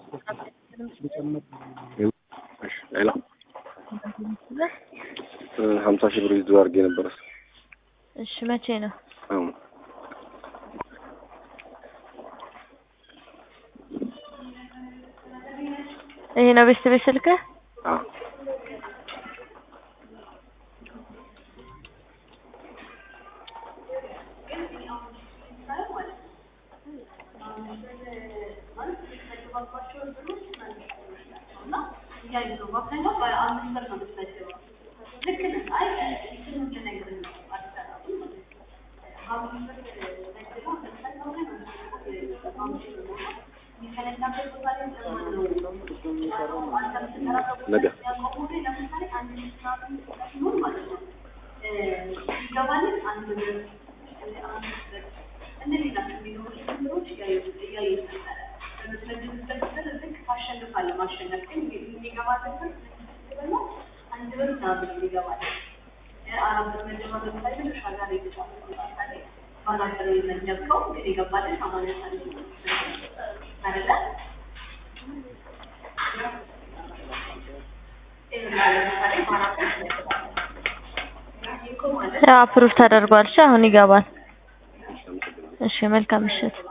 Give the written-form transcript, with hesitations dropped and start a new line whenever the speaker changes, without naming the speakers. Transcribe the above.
ሄሎ 50,000 ብር ይዘው አድርጌ ነበር።
እሺ መቼ ነው? ይሄ ነው ቤተሰብ ስልክ?
ነገ
አፕሩቭ ተደርጓል። አሁን ይገባል። እሺ መልካም ምሽት።